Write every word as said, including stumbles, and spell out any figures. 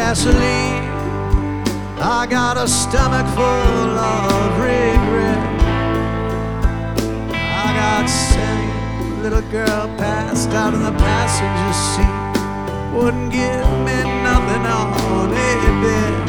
gasoline. I got a stomach full of regret. I got sick, little girl passed out in the passenger seat. Wouldn't give me nothing on a bed.